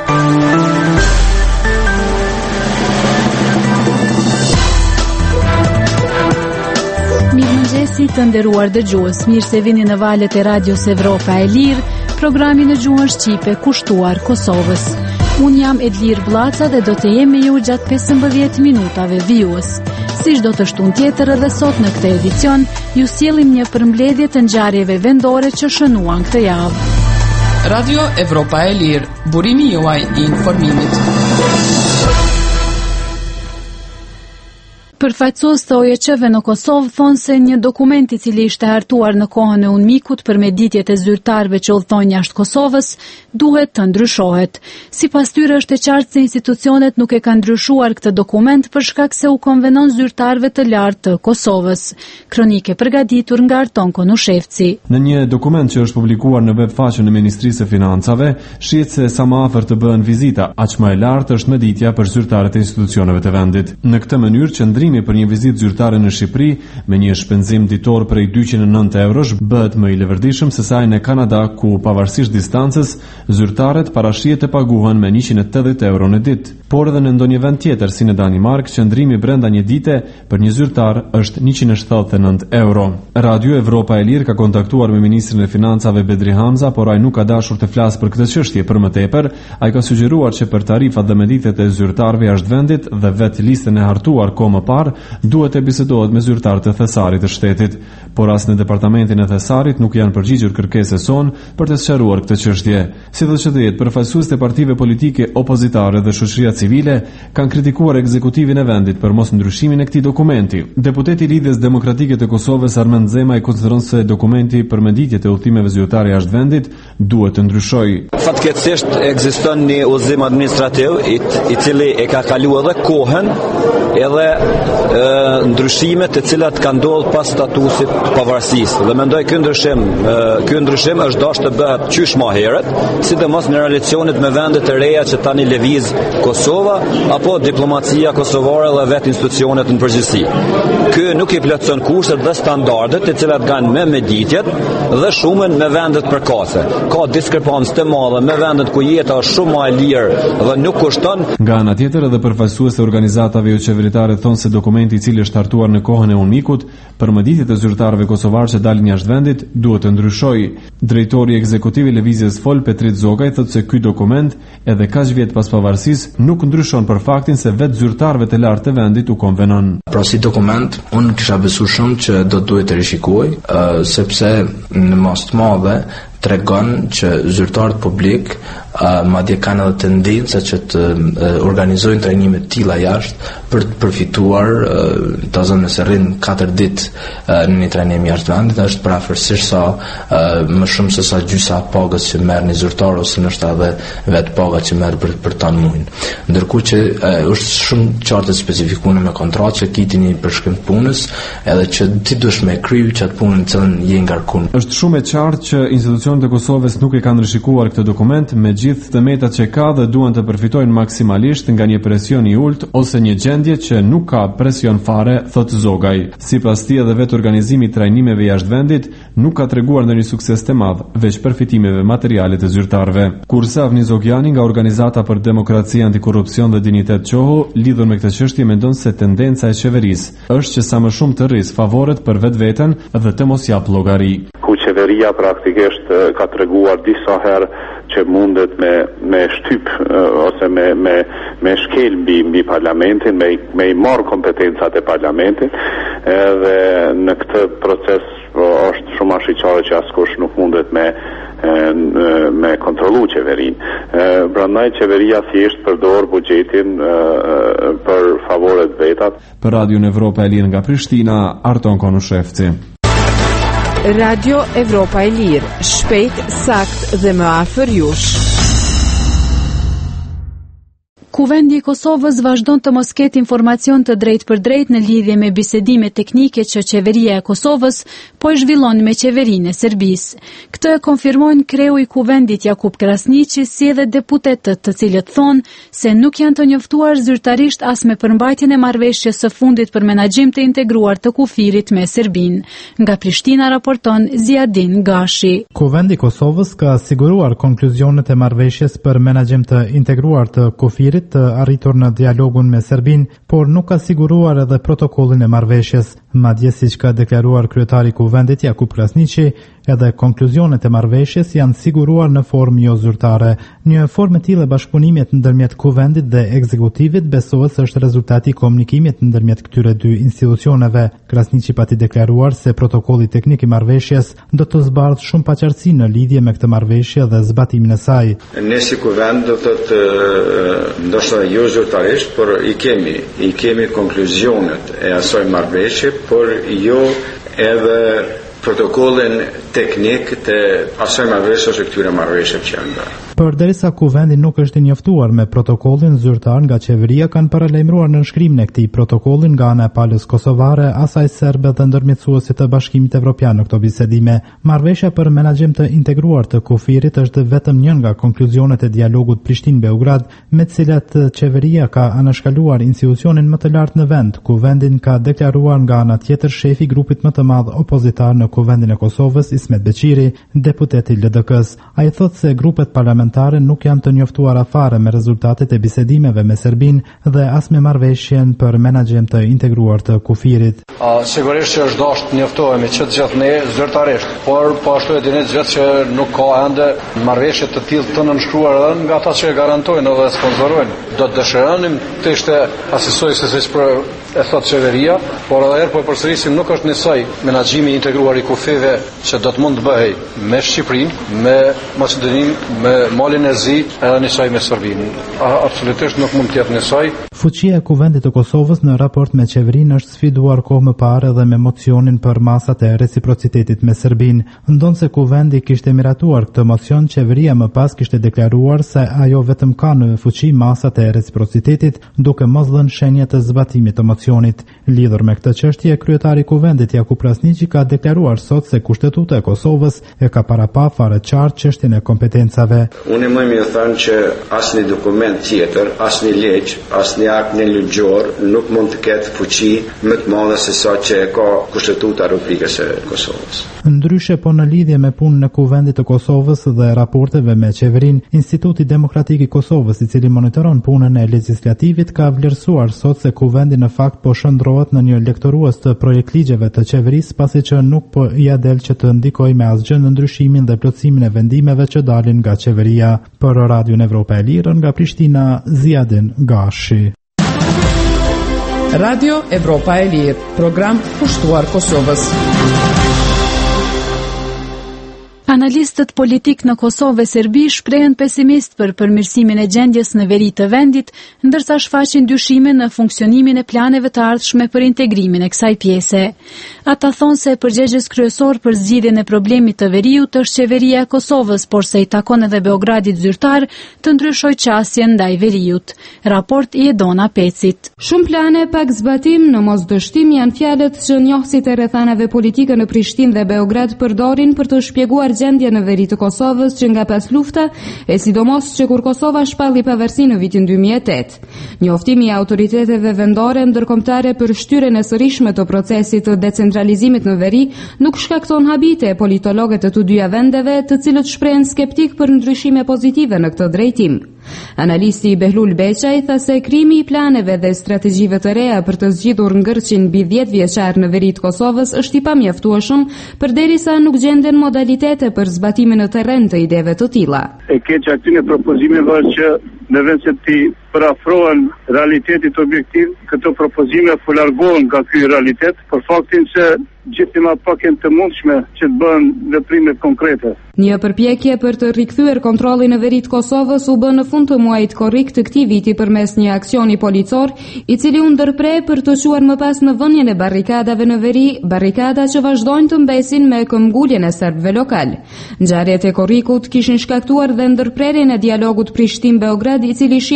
Të nderuar dëgjues, mirë se vini në valët e Radios Evropa e Lirë, programi në gjuhën shqipe kushtuar Kosovës. Unë jam Edlir Blaca dhe do të jemi ju gjatë 15 minutave vijues. Si çdo të shtunë tjetër edhe sot në këtë edicion, ju sjellim një përmbledhje të ngjarjeve vendore që shënuan këtë javë. Radio Evropa e Lirë, burimi juaj I informimit. Përfaqësues të OEQ-ve në Kosovë thonë se një dokument I cili ishte hartuar në kohën e UNMIK-ut për meditjet e zyrtarëve që udhtojnë jashtë Kosovës duhet të ndryshohet. Sipas tyre është e qartë se institucionet nuk e kanë ndryshuar këtë dokument për shkak se u konvenon zyrtarëve të lartë të Kosovës. Kronike përgatitur nga Arton Konushevci. Në një dokument që është publikuar në webfaqen e Ministrisë së Financave, shihet se sa më afër të bëhen vizita, aq më e lartë është meditja për zyrtarët e institucioneve të vendit. Në këtë mënyrë qëndrimi për një vizitë zyrtare në Shqipëri me një shpenzim ditor prej 209 eurosh bëhet më I levërdishëm se sa ai në Kanada, ku pavarësisht distancës, zyrtarët parashihet të paguhen me 180 euro në ditë. Por edhe në ndonjë vend tjetër, si në Danimark, qëndrimi brenda një dite për një zyrtar është 179 euro. Radio Evropa e Lirë ka kontaktuar me ministrin e financave Bedri Hamza, por ai nuk ka dashur të flasë për këtë çështje për më tepër. Ai ka sugjeruar që për tarifat dhe meditjet e zyrtarëve jashtë vendit dhe vetë listën e hartuar kohë më parë duhet të bisedohet me zyrtarët e thesarit të shtetit, por as në departamentin e thesarit nuk janë përgjigjur kërkesës sonë për të sqaruar këtë çështje. Si do të jetë, përfaqësuesit e partive politike opozitare dhe shoqëria civile kanë kritikuar ekzekutivin e vendit për mos ndryshimin e këtij dokumenti. Deputeti I Lidhjes Demokratike të Kosovës Armend Zema I konsideron se dokumenti për meditjet e udhëtimeve zyrtare jashtë vendit duhet të ndryshojë. Fatkeqësisht ekziston një udhëzim administrativ I cili e ka kaluar edhe kohën edhe ndryshimet të cilat kanë ndodhur pas statusit të pavarësisë. Dhe mendoj ky ndryshim është dashur të bëhet qysh më herët, sidomos në relacionet me vendet e reja që tani lëviz Kosova apo diplomacia kosovare dhe vetë institucionet në përgjithësi. Ky nuk I plotson kushtet dhe standardet të cilat kanë me meditjet dhe shumën me vendet përkatëse. Ka diskrepancë të madhe me vendet ku jeta është shumë më e lirë dhe nuk kushton. Nga ana tjetër edhe përfaqësues të organizatave jo qeveritare thonë se dokumenti I cili është hartuar në kohën e UNMIK-ut për meditjet e zyrtarëve kosovarë që dalin jashtë vendit duhet të ndryshojë. Drejtori ekzekutiv I lëvizjes Fol Petrit Zogaj thotë se ky dokument edhe kaq vjet pas pavarësisë nuk ndryshon për faktin se vetë zyrtarëve të lartë të vendit u konvenon. Pra si dokument, unë kisha besuar shumë që do duhet të rishikoj, sepse në mas të madhe tregon që zyrtarët publik madje kanë edhe tendencë që të organizojnë trajnime të tilla jashtë për të përfituar, ta zënë nëse rrin 4 ditë në një trajnim jashtë vendit, është parafërsisht sa më shumë se sa gjysa pagës që merr një zyrtar ose ndoshta edhe vetë paga që merr për ta muin. Ndërkohë që është shumë qartë specifikuar me kontratë që kiti një përshkrim punës, edhe që ti duhesh me kryer çat punën që je ngarkuar. Është shumë e qartë që institucionet e Kosovës nuk e kanë rishikuar këtë dokument me gjithë tëmetat që ka dhe duan të përfitojnë maksimalisht nga një presion I ulët ose një gjendje që nuk ka presion fare, thot Zogaj. Sipas tij edhe vetë organizimi I trajnimeve jashtë vendit nuk ka treguar ndonjë sukses të madh, veç përfitimeve materiale të zyrtarëve. Kurse Avni Zogjani nga Organizata për Demokraci, Antikorrupsion dhe Dinitet Qohu, lidhur me këtë çështje mendon se tendenca e qeverisë është që sa më shumë të rrisë favoret për vetveten dhe të mos jap llogari. Qeveria praktikisht ka treguar disa herë që mundet me shtyp ose me shkel mbi parlamentin, me I marr kompetencat e parlamentit, edhe në këtë proces është shumë ashiqare që askush nuk mundet me kontrollu qeverinë. Prandaj qeveria thjesht përdor buxhetin për favoret vetat. Për Radio Evropa e Lirë nga Prishtina, Arton Konushevci. Radio Evropa e Lirë, shpejt, sakt dhe më afër jush. Kuvendi i Kosovës vazhdon të mos ketë informacion të drejtë për drejtë në lidhje me bisedime teknike që qeveria e Kosovës po e zhvillon me qeverinë e Serbisë. Këtë e konfirmojnë kreu i Kuvendit Jakub Krasniqi si edhe deputetët, të cilët thonë se nuk janë të njoftuar zyrtarisht as me përmbajtjen e marrëveshjes së fundit për menaxhim të integruar të kufirit me Serbinë. Nga Prishtina raporton Ziadin Gashi. Kuvendi i Kosovës ka siguruar konkluzionet e marrëveshjes për menaxhim të integruar të kufirit të arritur në dialogun me Serbinë, por nuk ka siguruar edhe protokollin e marrëveshjes. Madje siç ka deklaruar kryetari i Kuvendit Jakub Krasniqi, edhe konkluzionet e marrëveshjes janë siguruar në formë jo zyrtare. Një formë e tillë bashkëpunimit ndërmjet Kuvendit dhe ekzekutivit besohet se është rezultati i komunikimit ndërmjet këtyre dy institucioneve. Krasniqi pati deklaruar se protokolli teknik i marrëveshjes do të zbardhë shumë paqartësi në lidhje me këtë marrëveshje dhe zbatimin e saj. Ne si Kuvend do të ndoshta jo zyrtarisht, por i kemi konkluzionet e asaj marrëveshje, por jo edhe protokollin teknik të asaj marrëveshje ose këtyre marrëveshjeve që janë bërë. Përderisa Kuvendi nuk është i njoftuar me protokollin zyrtar nga qeveria, kanë paralajmëruar nënshkrimin e këtij protokolli nga ana e palës kosovare, asaj serbe dhe ndërmjetësuesit të Bashkimit Evropian në këto bisedime. Marrëveshja për menaxhim të integruar të kufirit është vetëm një nga konkluzionet e dialogut Prishtinë-Beograd, me të cilat qeveria ka anashkaluar institucionin më të lartë në vend. Kuvendin ka deklaruar nga ana tjetër shefi i grupit më të madh opozitar në Kuvendin e Kosovës, Ismet Beqiri, deputeti LDK-s. Ai thotë se grupet parlamentare nuk janë të njoftuar afare me rezultatet e bisedimeve me Serbinë dhe as me marrëveshjen për menaxhim të integruar të kufirit. Sigurisht që është dashur të njoftohemi që të gjithë ne zyrtarisht, por po ashtu e dini gjithë që nuk ka ende marrëveshje të tillë të nënshkruar edhe nga ata që e garantojnë dhe sponsorojnë. Do të dëshironim të ishte asisojse siç e thot qeveria, por edhe herë po e përsërisim, nuk është njësoj menaxhimi integruar i kufive që do të mund të bëhej me Shqipërinë, me Maqedoninë, me Malin e Zi, edhe njësoj me Serbinë. Absolutisht nuk mund të jetë njësoj. Fuqia e Kuvendit të Kosovës në raport me qeverinë është sfiduar kohë më parë edhe me mocionin për masat e reciprocitetit me Serbinë. Ndonse Kuvendi kishte miratuar këtë mocion, qeveria më pas kishte deklaruar se ajo vetëm ka në fuqi masat e reciprocitetit, duke mos dhënë shenja të zbatimit të mocionit. Lidhur me këtë çështje, kryetari i Kuvendit Jakub Krasniqi ka deklaruar sot se Kushtetuta e Kosovës e ka parapa fare qartë çështjen e kompetencave. Unë më mirë thënë që asnjë dokument tjetër, asnjë ligj, asnjë akt ligjor nuk mund të ketë fuqi më të madhe se sa që e ka Kushtetuta e Republikës së Kosovës. Ndryshe, po në lidhje me punën e Kuvendit të Kosovës dhe raporteve me qeverinë, Instituti Demokratik i Kosovës, i cili monitoron punën e legjislativit, ka vlerësuar sot se Kuvendi në fakt po shndrohet në një lektorues të projekt ligjeve të qeverisë, pasi që nuk po ia del që të ndikojë me asgjë në ndryshimin dhe plotësimin e vendimeve që dalin nga qeveria. Për Radion Evropa e Lirë, nga Prishtina, Ziadin Gashi. Radio Evropa e Lirë, program pushtuar Kosovës. Analistët politik në Kosovë e Serbi shprehen pesimist për përmirësimin e gjendjes në veri të vendit, ndërsa shfaqin dyshime në funksionimin e planeve të ardhshme për integrimin e kësaj pjese. Ata thonë se përgjegjës kryesor për zgjidhjen e problemit të veriut është qeveria e Kosovës, por se i takon edhe Beogradit zyrtar të ndryshojë qasjen ndaj veriut. Raport i Edona Pecit. Shumë plane, pak zbatim, në mosdështim janë fjalët që njohësit e rrethanave politike në Prishtinë dhe Beograd përdorin për të shpjeguar gjendje në veri të Kosovës që nga pas lufta, e sidomos që kur Kosova shpalli pavarësinë në vitin 2008. Njoftimi i autoriteteve vendore ndërkombëtare për shtyrjen e sërishme të procesit të decentralizimit në veri nuk shkakton habite e politologët të dyja vendeve, të cilët shprehen skeptik për ndryshime pozitive në këtë drejtim. Analisti Behlul Beqaj tha se krimi i planeve dhe strategjive të reja për të zgjidhur ngërçin mbi 10 vjeçar në veri të Kosovës është i pamjaftueshëm, përderisa nuk gjenden modalitete për zbatimin në terren të ideve të tilla. E keq aktën e propozimeve që në vend se ti përafrohen realitetit objektiv, këto propozime largohen nga ky realitet për faktin se gjithë më pak janë të mundshme që të bëhen veprime konkrete. Një përpjekje për të rikthyer kontrollin në veri të Kosovës u bë në fund të muajit korrik të këtij viti përmes një aksioni policor, i cili u ndërprej për të çuar më pas në vënien e barrikadave në veri, barrikada që vazhdojnë të mbesin me këmbguljen e serbëve lokal. Ngjarjet e korrikut kishin shkaktuar dhe ndërprerjen e dialogut Prishtinë-Beograd, i cili shihej si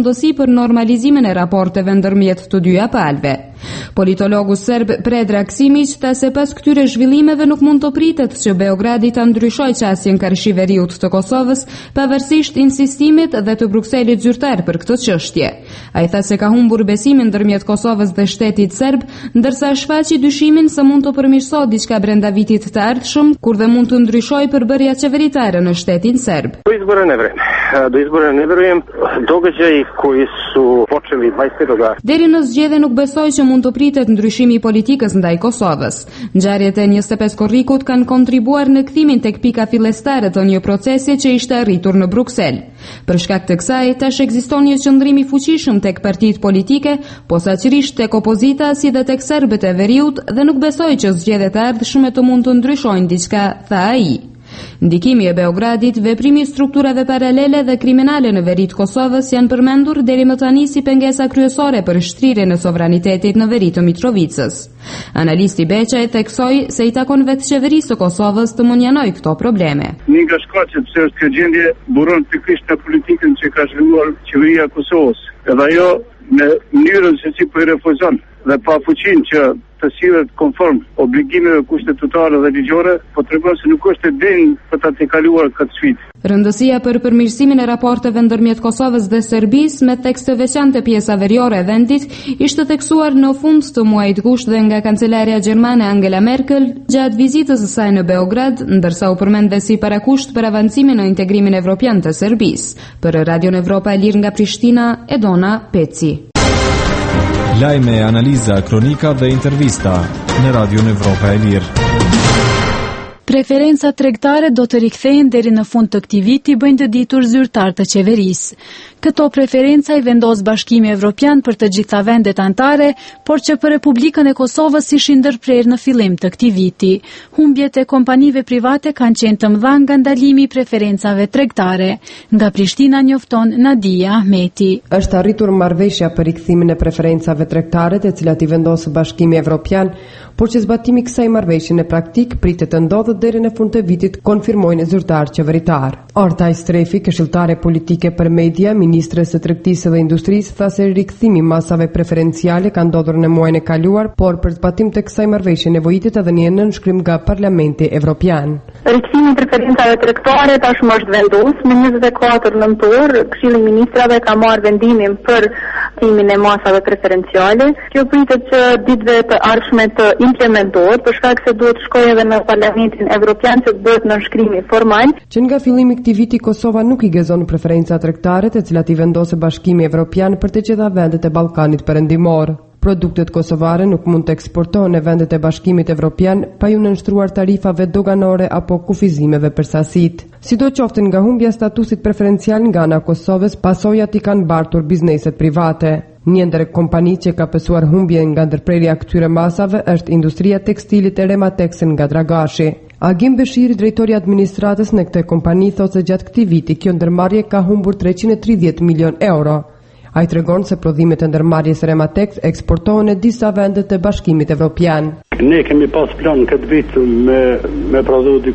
mundësi për normalizimin e raporteve ndërmjet të dyja palëve. Politologu serb Predrag Simić tha se pas këtyre zhvillimeve nuk mund të pritet që Beogradi ta ndryshojë qasjen karshiveriut të Kosovës, pavarësisht insistimit dhe të Brukselit zyrtar për këtë çështje. Ai tha se ka humbur besimin ndërmjet Kosovës dhe shtetit serb, ndërsa shfaqi dyshimin se mund të përmirësohet diçka brenda vitit të ardhshëm, kur dhe mund të ndryshojë përbërja qeveritare në shtetin serb. Do izbore ne verujem događaji koji su počeli 25. Deri në zgjedhje nuk besoj që mund të pritet ndryshimi i politikës ndaj Kosovës. Ngjarjet e 25 korrikut kanë kontribuar në kthimin tek pika fillestare të një procesi që ishte arritur në Bruksel. Për shkak të kësaj, tash ekziston një qëndrim i fuqishëm tek partitë politike, posaçërisht tek opozita si dhe tek serbët e veriut, dhe nuk besoj që zgjedhjet e ardhshme të mund të ndryshojnë diçka, tha ai. Ndikimi e Beogradit, veprimi i strukturave paralele dhe kriminale në veri të Kosovës janë përmendur deri më tani si pengesa kryesore për shtrirjen e sovranitetit në veri të Mitrovicës. Analisti Beqaj theksoi se i takon vetë qeverisë së Kosovës të menjonojë këto probleme. Një nga shkaqet pse është kjo gjendje buron pikërisht në politikën që ka zhvilluar qeveria e Kosovës. Edhe ajo në mënyrën se si po i refuzon dhe pa fuqinë që të sillet konform obligimeve kushtetutare dhe ligjore, po tregon se nuk është e denjë për ta tejkaluar këtë sfidë. Rëndësia për përmirësimin e raporteve ndërmjet Kosovës dhe Serbisë me tekst të veçantë pjesa veriore e vendit ishte theksuar në fund të muajit gusht dhe nga kancelaria gjermane Angela Merkel gjatë vizitës së saj në Beograd, ndërsa u përmend dhe si parakusht për avancimin në integrimin evropian të Serbisë. Për Radion Evropa e Lirë nga Prishtina, Edona Peci. Lajme, analiza, kronika dhe intervista në Radion Evropa e Lirë. Preferencat tregtare do të rikthehen deri në fund të këtij viti, bëjnë të ditur zyrtar të qeverisë. Këto preferenca i vendos Bashkimi Evropian për të gjitha vendet anëtare, por që për Republikën e Kosovës ishin ndërprerë në fillim të këtij viti. Humbjet e kompanive private kanë qenë të mëdha nga ndalimi i preferencave tregtare. Nga Prishtina njofton Nadia Ahmeti. Është arritur marrëveshja për rikthimin e preferencave tregtare, të cilat i vendos Bashkimi Evropian, por që zbatimi i kësaj marrëveshje në praktik pritet të ndodhet deri në fund të vitit, konfirmojnë zyrtar qeveritar. Ortaj Strefi, këshilltare politike për media, ministre së tregtisë dhe industrisë, tha se rikthimi masave preferenciale ka ndodhur në muajin e kaluar, por për zbatim të kësaj marrëveshje nevojitet edhe një nënshkrim nga Parlamenti Evropian. Rikthimi i preferencave tregtare tashmë është vendosur në 24 nëntor. Këshilli i Ministrave ka marrë vendimin për riktimin e masave preferenciale. Kjo pritet që ditëve të ardhshme të implementohet, për shkak se duhet shkojë edhe në Parlamentin Evropian që të bëhet nënshkrimi formal. Që nga fillimi i këtij viti Kosova nuk i gëzon preferenca tregtare, të cilat i vendosë Bashkimi Evropian për të gjitha vendet e Ballkanit Perëndimor. Produktet kosovare nuk mund të eksportohen në vendet e Bashkimit Evropian pa ju nënshtruar tarifave doganore apo kufizimeve për sasitë. Sidoqoftë nga humbja statusit preferencial nga ana e Kosovës, pasojat i kanë bartur bizneset private. Një ndër kompanitë që ka pësuar humbje nga ndërprerja këtyre masave është industria tekstilit e Rematex nga Dragashi. Agim Beshiri, drejtori i administratës në këtë kompani, thotë se gjatë këtij viti kjo ndërmarrje ka humbur 330 milion euro. Ai tregon se prodhimet e ndërmarrjes Rematex eksportohen në disa vende të Bashkimit Evropian. Ne kemi pas plan këtë vit me prodhu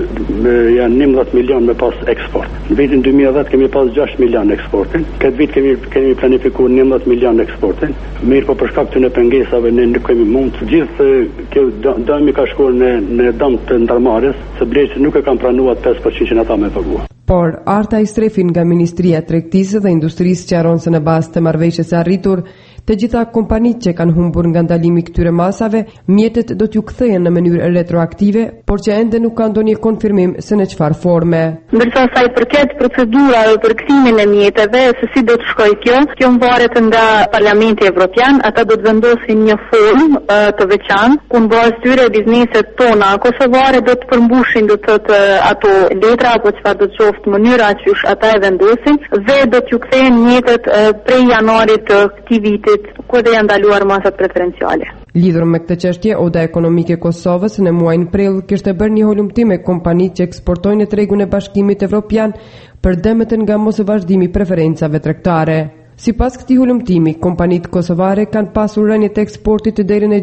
janë 11 milion me pas eksport. Në vitin 2010 kemi pas 6 milion eksportin. Këtë vit kemi planifikuar 11 milion eksportin. Mirë, po për shkak të pengesave ne nuk kemi mund. Gjithë kjo dëmi ka shkuar në dëm të ndërmarrjes, se blerësit nuk e kanë pranuar 5% që ata më paguajnë. Por Arta i Strefin nga Ministria e Tregtisë dhe Industrisë sqaron se në bazë të marrëveshjes së arritur, të gjitha kompanitë që kanë humbur nga ndalimi i këtyre masave, mjetet do t'ju kthehen në mënyrë retroaktive, por që ende nuk ka ndonjë konfirmim se në çfarë forme. Ndërsa sa i përket procedurave për kthimin e mjeteve, se si do të shkojë kjo varet nga Parlamenti Evropian. Ata do të vendosin një formë të veçantë, ku në bazë tyre bizneset tona kosovare do të përmbushin do të ato letra apo çfarë do të qoftë mënyra që ata e vendosin dhe do t'ju kthehen mjetet prej janarit të këtij viti, ku dhe janë ndaluar masat preferenciale. Lidhur me këtë çështje, Oda Ekonomike e Kosovës në muajin prill kishte bërë një holumtim me kompanitë që eksportojnë në tregun e Bashkimit Evropian për dëmet nga mosvazhdimi i preferencave tregtare. Sipas këtij holumtimi, kompanitë kosovare kanë pasur rënje të eksportit të deri në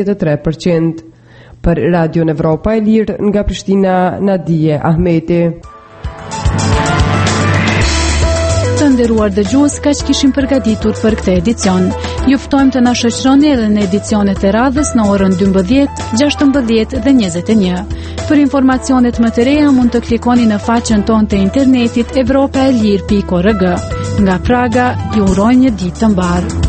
63%. Për Radion Evropa e Lirë nga Prishtina, Nadia Ahmeti. Të nderuar dëgjues, kaq kishim përgatitur për këtë edicion. Ju ftojmë të na shoqëroni edhe në edicionet e radhës në orën 12, 16 dhe 21. Për informacionet më të reja mund të klikoni në faqen tonë të internetit evropaelir.org. Nga Praga, ju uroj një ditë të mbarë.